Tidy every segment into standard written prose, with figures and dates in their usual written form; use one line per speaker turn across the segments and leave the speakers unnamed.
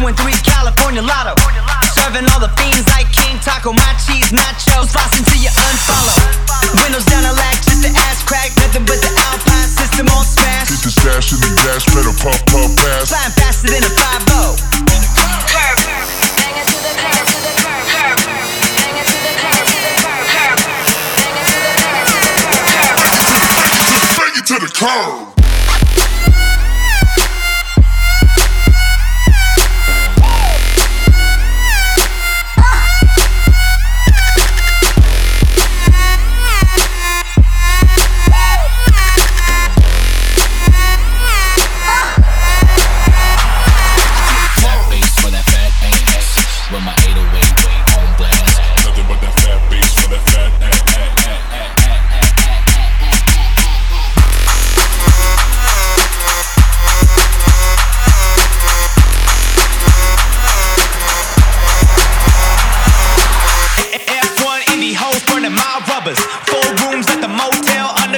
2 and 3 California Lotto. Serving all the fiends like King Taco, my cheese nachos. Floss until you unfollow. Windows down a lag, just the ass crack. Nothing but the Alpine system on smash.
Hit the stash in the gas pedal, pump, pump fast.
Flying faster than a 5-0.
Curb, bang it to the curb, to the curb, curb. Bang it to the curb, to the curb, curb. Bang it to the curb, to the curb, curb.
Just bang it to the curb.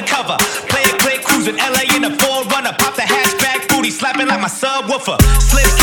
Subwoofer, slip